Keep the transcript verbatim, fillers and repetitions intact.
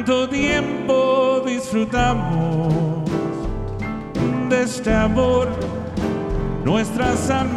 tanto tiempo disfrutamos de este amor, nuestras almas